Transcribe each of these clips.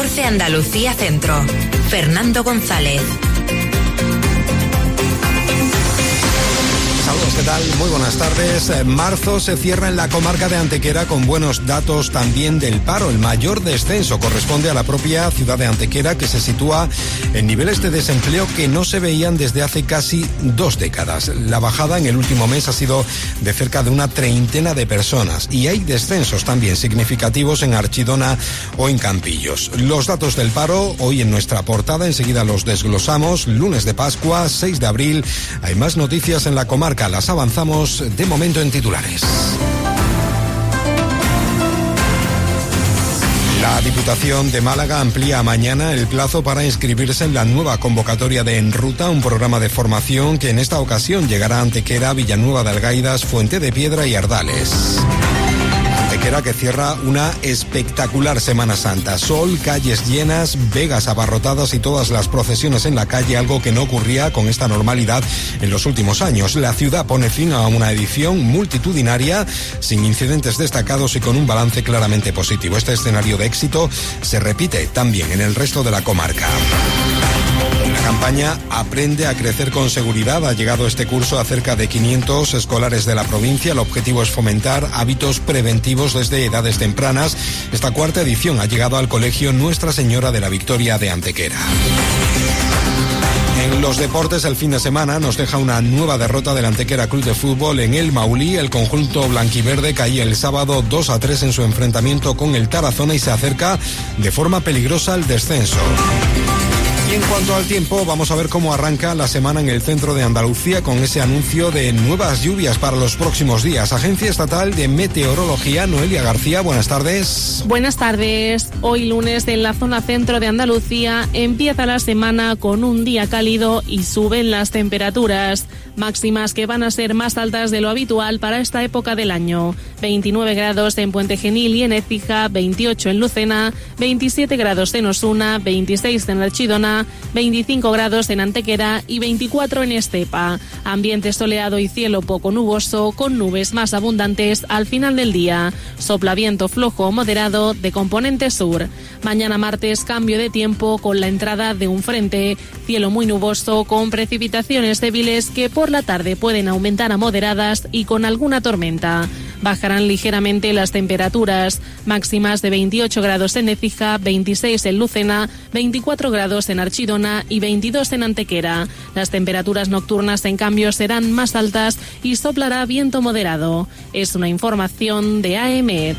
14 Andalucía Centro. Fernando González. Saludos, ¿qué tal? Muy buenas tardes. Marzo se cierra en la comarca de Antequera con buenos datos también del paro. El mayor descenso corresponde a la propia ciudad de Antequera, que se sitúa en niveles de desempleo que no se veían desde hace casi 2 décadas. La bajada en el último mes ha sido de cerca de una treintena de personas y hay descensos también significativos en Archidona o en Campillos. Los datos del paro hoy en nuestra portada, enseguida los desglosamos. Lunes de Pascua, 6 de abril. Hay más noticias en la comarca. Las avanzamos de momento en titulares. La Diputación de Málaga amplía mañana el plazo para inscribirse en la nueva convocatoria de En Ruta, un programa de formación que en esta ocasión llegará a Antequera, Villanueva de Algaidas, Fuente de Piedra y Ardales. Antequera que cierra una espectacular Semana Santa. Sol, calles llenas, vegas abarrotadas y todas las procesiones en la calle, algo que no ocurría con esta normalidad en los últimos años. La ciudad pone fin a una edición multitudinaria, sin incidentes destacados y con un balance claramente positivo. Este escenario de éxito se repite también en el resto de la comarca. La campaña Aprende a crecer con seguridad ha llegado este curso a cerca de 500 escolares de la provincia. El objetivo es fomentar hábitos preventivos desde edades tempranas. Esta cuarta edición ha llegado al colegio Nuestra Señora de la Victoria de Antequera. En los deportes, el fin de semana nos deja una nueva derrota del Antequera Club de Fútbol en el Maulí. El conjunto blanquiverde caía el sábado 2-3 en su enfrentamiento con el Tarazona y se acerca de forma peligrosa al descenso. Y en cuanto al tiempo, vamos a ver cómo arranca la semana en el centro de Andalucía con ese anuncio de nuevas lluvias para los próximos días. Agencia Estatal de Meteorología, Noelia García, buenas tardes. Buenas tardes. Hoy lunes en la zona centro de Andalucía empieza la semana con un día cálido y suben las temperaturas máximas que van a ser más altas de lo habitual para esta época del año. 29 grados en Puente Genil y en Écija, 28 en Lucena, 27 grados en Osuna, 26 en Archidona, 25 grados en Antequera y 24 en Estepa. Ambiente soleado y cielo poco nuboso, con nubes más abundantes al final del día. Sopla viento flojo o moderado de componente sur. Mañana martes, cambio de tiempo con la entrada de un frente. Cielo muy nuboso con precipitaciones débiles que por la tarde pueden aumentar a moderadas y con alguna tormenta. Bajarán ligeramente las temperaturas, máximas de 28 grados en Écija, 26 en Lucena, 24 grados en Archidona y 22 en Antequera. Las temperaturas nocturnas, en cambio, serán más altas y soplará viento moderado. Es una información de AEMET.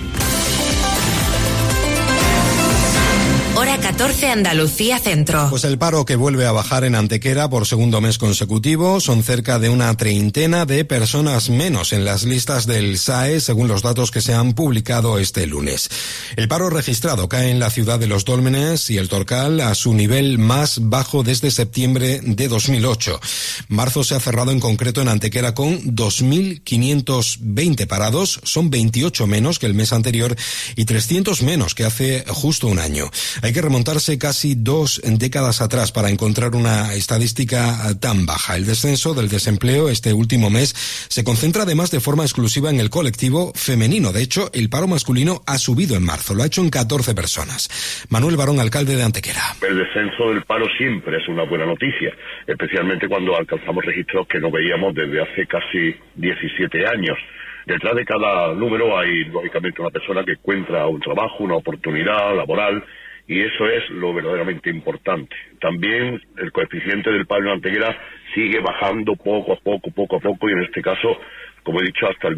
Hora 14 Andalucía Centro. Pues el paro que vuelve a bajar en Antequera por segundo mes consecutivo. Son cerca de una treintena de personas menos en las listas del SAE, según los datos que se han publicado este lunes. El paro registrado cae en la ciudad de Los Dólmenes y el Torcal a su nivel más bajo desde septiembre de 2008. Marzo se ha cerrado en concreto en Antequera con 2.520 parados. Son 28 menos que el mes anterior y 300 menos que hace justo un año. Hay que remontarse casi 2 décadas atrás para encontrar una estadística tan baja. El descenso del desempleo este último mes se concentra además de forma exclusiva en el colectivo femenino. De hecho, el paro masculino ha subido en marzo. Lo ha hecho en 14 personas. Manuel Barón, alcalde de Antequera. El descenso del paro siempre es una buena noticia, especialmente cuando alcanzamos registros que no veíamos desde hace casi 17 años. Detrás de cada número hay, lógicamente, una persona que encuentra un trabajo, una oportunidad laboral, y eso es lo verdaderamente importante. También el coeficiente del paro en Antequera sigue bajando poco a poco, y en este caso, como he dicho, hasta el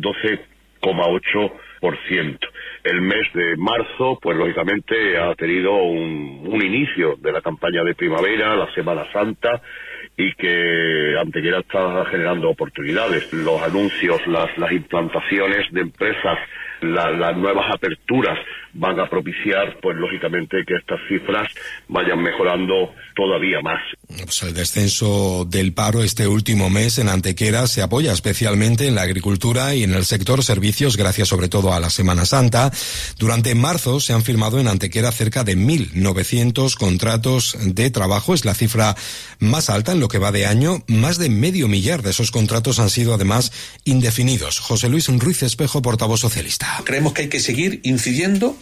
12,8%. El mes de marzo, pues lógicamente ha tenido un inicio de la campaña de primavera, la Semana Santa, y que Antequera está generando oportunidades. Los anuncios, las implantaciones de empresas, las nuevas aperturas van a propiciar, pues lógicamente, que estas cifras vayan mejorando todavía más. Pues el descenso del paro este último mes en Antequera se apoya especialmente en la agricultura y en el sector servicios, gracias sobre todo a la Semana Santa. Durante marzo se han firmado en Antequera cerca de 1.900 contratos de trabajo. Es la cifra más alta en lo que va de año. Más de medio millar de esos contratos han sido además indefinidos. José Luis Ruiz Espejo, portavoz socialista. Creemos que hay que seguir incidiendo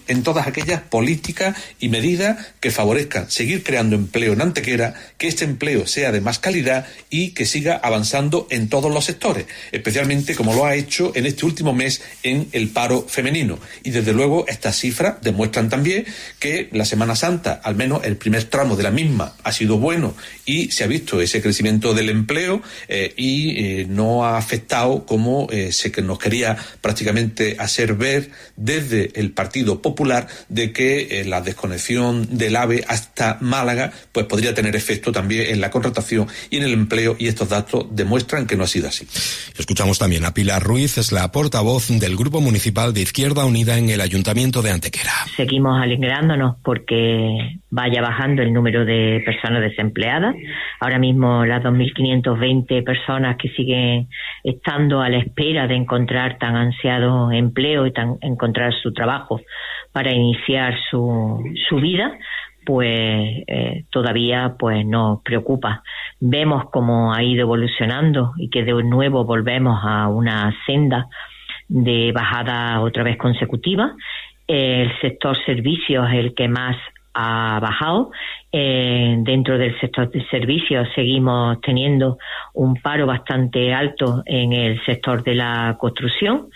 en todas aquellas políticas y medidas que favorezcan seguir creando empleo en Antequera, que este empleo sea de más calidad y que siga avanzando en todos los sectores, especialmente como lo ha hecho en este último mes en el paro femenino. Y desde luego estas cifras demuestran también que la Semana Santa, al menos el primer tramo de la misma, ha sido bueno y se ha visto ese crecimiento del empleo y no ha afectado como se nos quería prácticamente hacer ver desde el Partido Popular de que la desconexión del AVE hasta Málaga pues podría tener efecto también en la contratación y en el empleo, y estos datos demuestran que no ha sido así. Escuchamos también a Pilar Ruiz, es la portavoz del Grupo Municipal de Izquierda Unida en el Ayuntamiento de Antequera. Seguimos alegrándonos porque vaya bajando el número de personas desempleadas. Ahora mismo las 2.520 personas que siguen estando a la espera de encontrar tan ansiado empleo y encontrar su trabajo para iniciar su vida, pues todavía pues nos preocupa. Vemos cómo ha ido evolucionando y que de nuevo volvemos a una senda de bajada otra vez consecutiva. El sector servicios es el que más ha bajado. Dentro del sector de servicios seguimos teniendo un paro bastante alto en el sector de la construcción.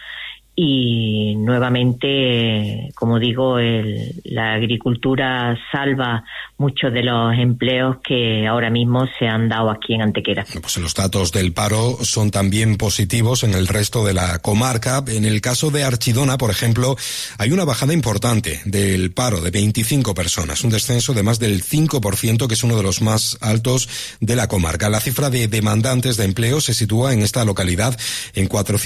Y nuevamente, como digo, la agricultura salva muchos de los empleos que ahora mismo se han dado aquí en Antequera. Pues los datos del paro son también positivos en el resto de la comarca. En el caso de Archidona, por ejemplo, hay una bajada importante del paro de 25 personas, un descenso de más del 5%, que es uno de los más altos de la comarca. La cifra de demandantes de empleo se sitúa en esta localidad en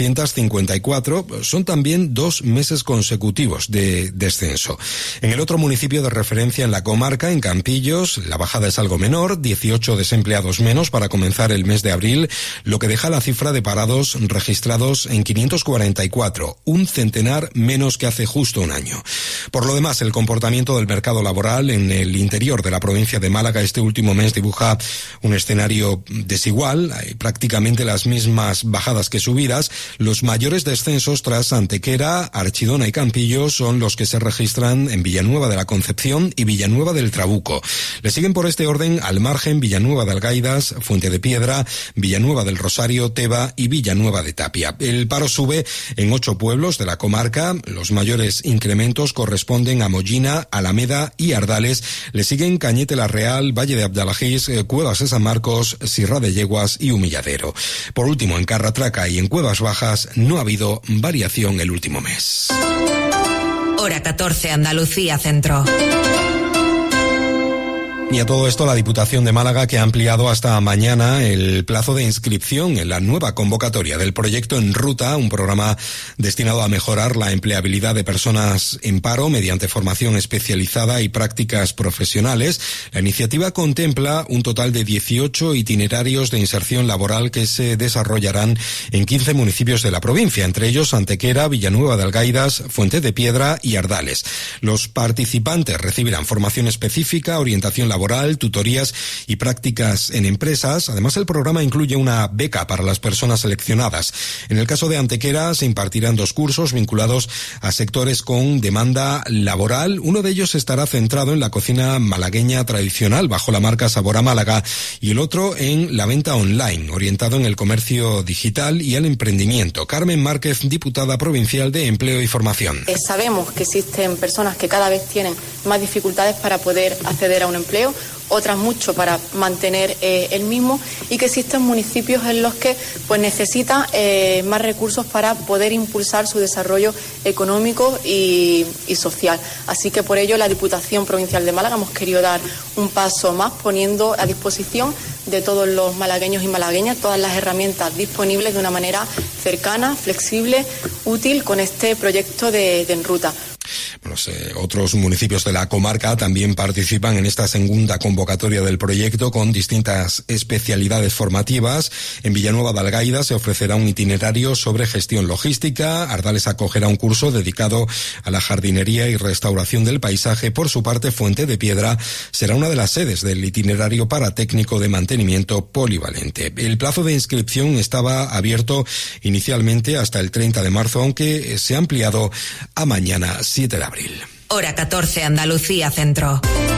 454. Son también 2 meses consecutivos de descenso. En el otro municipio de referencia en la comarca, en Campillos, la bajada es algo menor, 18 desempleados menos para comenzar el mes de abril, lo que deja la cifra de parados registrados en 544, un centenar menos que hace justo un año. Por lo demás, el comportamiento del mercado laboral en el interior de la provincia de Málaga este último mes dibuja un escenario desigual, hay prácticamente las mismas bajadas que subidas. Los mayores descensos tras Antequera, Archidona y Campillos son los que se registran en Villanueva de la Concepción y Villanueva del Trabuco. Le siguen por este orden al margen Villanueva de Algaidas, Fuente de Piedra, Villanueva del Rosario, Teba y Villanueva de Tapia. El paro sube en 8 pueblos de la comarca. Los mayores incrementos corresponden a Mollina, Alameda y Ardales. Le siguen Cañete la Real, Valle de Abdalajís, Cuevas de San Marcos, Sierra de Yeguas y Humilladero. Por último, en Carratraca y en Cuevas Bajas no ha habido variación el último mes. Hora 14, Andalucía Centro. Y a todo esto, la Diputación de Málaga, que ha ampliado hasta mañana el plazo de inscripción en la nueva convocatoria del proyecto En Ruta, un programa destinado a mejorar la empleabilidad de personas en paro mediante formación especializada y prácticas profesionales. La iniciativa contempla un total de 18 itinerarios de inserción laboral que se desarrollarán en 15 municipios de la provincia, entre ellos Antequera, Villanueva de Algaidas, Fuente de Piedra y Ardales. Los participantes recibirán formación específica, orientación laboral, tutorías y prácticas en empresas. Además, el programa incluye una beca para las personas seleccionadas. En el caso de Antequera, se impartirán 2 cursos vinculados a sectores con demanda laboral. Uno de ellos estará centrado en la cocina malagueña tradicional bajo la marca Sabor a Málaga, y el otro en la venta online, orientado en el comercio digital y el emprendimiento. Carmen Márquez, diputada provincial de Empleo y Formación. Sabemos que existen personas que cada vez tienen más dificultades para poder acceder a un empleo, otras mucho para mantener el mismo, y que existen municipios en los que pues necesitan más recursos para poder impulsar su desarrollo económico y social. Así que por ello la Diputación Provincial de Málaga hemos querido dar un paso más, poniendo a disposición de todos los malagueños y malagueñas todas las herramientas disponibles de una manera cercana, flexible, útil, con este proyecto de En Ruta. Otros municipios de la comarca también participan en esta segunda convocatoria del proyecto con distintas especialidades formativas. En Villanueva de Algaida se ofrecerá un itinerario sobre gestión logística. Ardales acogerá un curso dedicado a la jardinería y restauración del paisaje. Por su parte, Fuente de Piedra será una de las sedes del itinerario para técnico de mantenimiento polivalente. El plazo de inscripción estaba abierto inicialmente hasta el 30 de marzo, aunque se ha ampliado a mañana, 7 de abril. Hora 14, Andalucía Centro.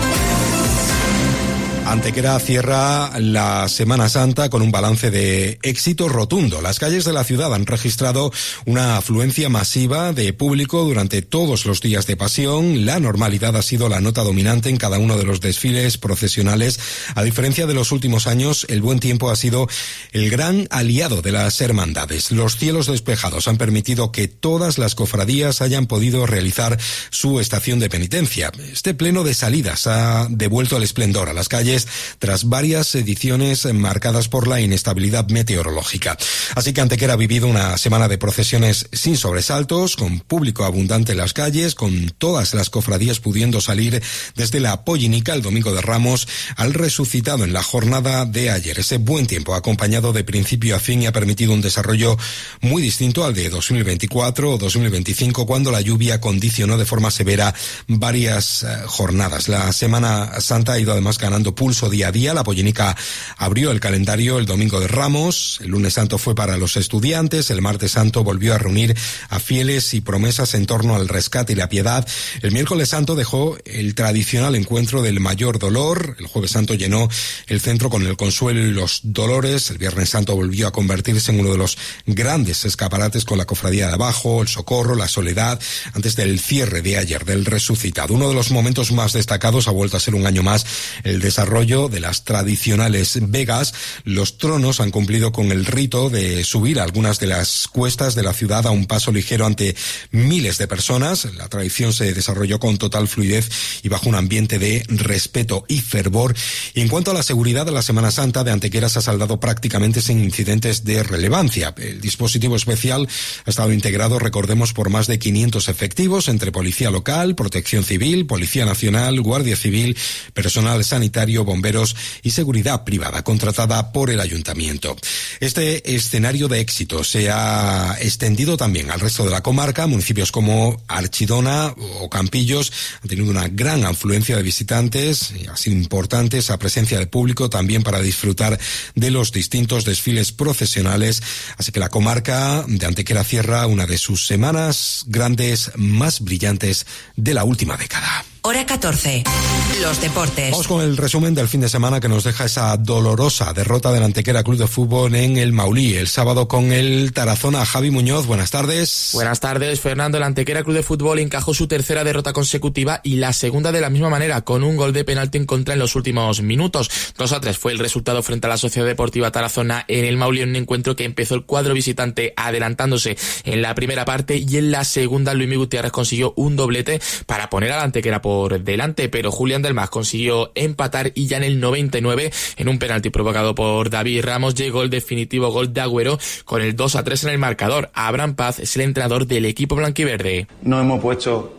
Antequera cierra la Semana Santa con un balance de éxito rotundo. Las calles de la ciudad han registrado una afluencia masiva de público durante todos los días de pasión. La normalidad ha sido la nota dominante en cada uno de los desfiles procesionales. A diferencia de los últimos años, el buen tiempo ha sido el gran aliado de las hermandades. Los cielos despejados han permitido que todas las cofradías hayan podido realizar su estación de penitencia. Este pleno de salidas ha devuelto el esplendor a las calles tras varias ediciones marcadas por la inestabilidad meteorológica. Así que Antequera ha vivido una semana de procesiones sin sobresaltos, con público abundante en las calles, con todas las cofradías pudiendo salir desde la Pollinica el domingo de Ramos al Resucitado en la jornada de ayer. Ese buen tiempo ha acompañado de principio a fin y ha permitido un desarrollo muy distinto al de 2024 o 2025, cuando la lluvia condicionó de forma severa varias jornadas. La Semana Santa ha ido además ganando pulso día a día. La Pollinica abrió el calendario el domingo de Ramos, el lunes santo fue para los estudiantes, el martes santo volvió a reunir a fieles y promesas en torno al rescate y la piedad. El miércoles santo dejó el tradicional encuentro del mayor dolor, el jueves santo llenó el centro con el consuelo y los dolores, el viernes santo volvió a convertirse en uno de los grandes escaparates con la cofradía de abajo, el socorro, la soledad, antes del cierre de ayer del Resucitado. Uno de los momentos más destacados ha vuelto a ser un año más el desarrollo de las tradicionales vegas. Los tronos han cumplido con el rito de subir algunas de las cuestas de la ciudad a un paso ligero ante miles de personas. La tradición se desarrolló con total fluidez y bajo un ambiente de respeto y fervor. Y en cuanto a la seguridad, de la Semana Santa de Antequera se ha saldado prácticamente sin incidentes de relevancia. El dispositivo especial ha estado integrado, recordemos, por más de 500 efectivos entre Policía Local, Protección Civil, Policía Nacional, Guardia Civil, personal sanitario, bomberos y seguridad privada contratada por el ayuntamiento. Este escenario de éxito se ha extendido también al resto de la comarca. Municipios como Archidona o Campillos han tenido una gran afluencia de visitantes y ha sido importante esa presencia de público también para disfrutar de los distintos desfiles procesionales. Así que la comarca de Antequera cierra una de sus semanas grandes más brillantes de la última década. Hora 14. Los deportes. Vamos con el resumen del fin de semana que nos deja esa dolorosa derrota del Antequera Club de Fútbol en el Maulí el sábado con el Tarazona. Javi Muñoz, buenas tardes. Buenas tardes, Fernando. El Antequera Club de Fútbol encajó su tercera derrota consecutiva y la segunda de la misma manera, con un gol de penalti en contra en los últimos minutos. 2-3 fue el resultado frente a la Sociedad Deportiva Tarazona en el Maulí, en un encuentro que empezó el cuadro visitante adelantándose en la primera parte y en la segunda Luismi Gutiérrez consiguió un doblete para poner al Antequera por delante, pero Julián Delmas consiguió empatar y ya en el 99, en un penalti provocado por David Ramos, llegó el definitivo gol de Agüero con el 2-3 en el marcador. Abraham Paz es el entrenador del equipo blanquiverde. Nos hemos puesto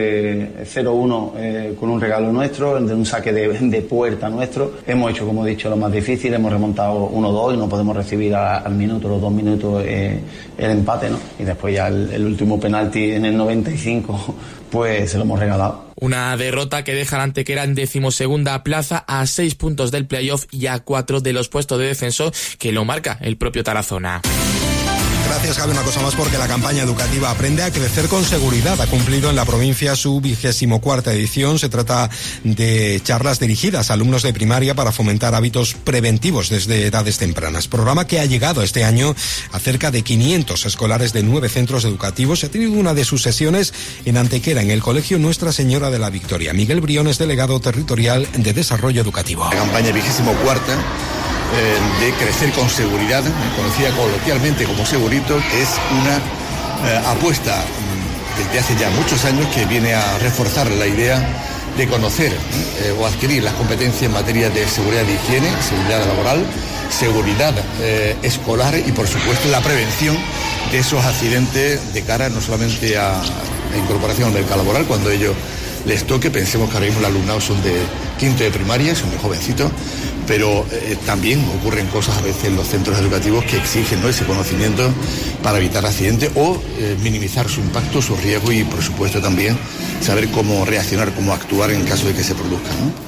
0-1 con un regalo nuestro, de un saque de puerta nuestro. Hemos hecho, como he dicho, lo más difícil, hemos remontado 1-2 y no podemos recibir al minuto, los 2 minutos el empate, ¿no? Y después ya el último penalti en el 95, pues se lo hemos regalado. Una derrota que deja al Antequera en 12ª plaza, a 6 puntos del playoff y a 4 de los puestos de descenso que lo marca el propio Tarazona. Gracias, Javi. Una cosa más, porque la campaña educativa Aprende a Crecer con Seguridad ha cumplido en la provincia su 24ª edición. Se trata de charlas dirigidas a alumnos de primaria para fomentar hábitos preventivos desde edades tempranas. Programa que ha llegado este año a cerca de 500 escolares de 9 centros educativos y ha tenido una de sus sesiones en Antequera, en el Colegio Nuestra Señora de la Victoria. Miguel Briones, delegado territorial de Desarrollo Educativo. La campaña 24ª de Crecer con Seguridad, conocida coloquialmente como Segurito, que es una apuesta desde hace ya muchos años que viene a reforzar la idea de conocer o adquirir las competencias en materia de seguridad de higiene, seguridad laboral, seguridad escolar y, por supuesto, la prevención de esos accidentes de cara no solamente a la incorporación al mercado laboral cuando ellos les toque. Pensemos que ahora mismo los alumnados son de quinto de primaria, son muy jovencitos, pero también ocurren cosas a veces en los centros educativos que exigen, ¿no?, ese conocimiento para evitar accidentes o minimizar su impacto, su riesgo y, por supuesto, también saber cómo reaccionar, cómo actuar en caso de que se produzcan, ¿no?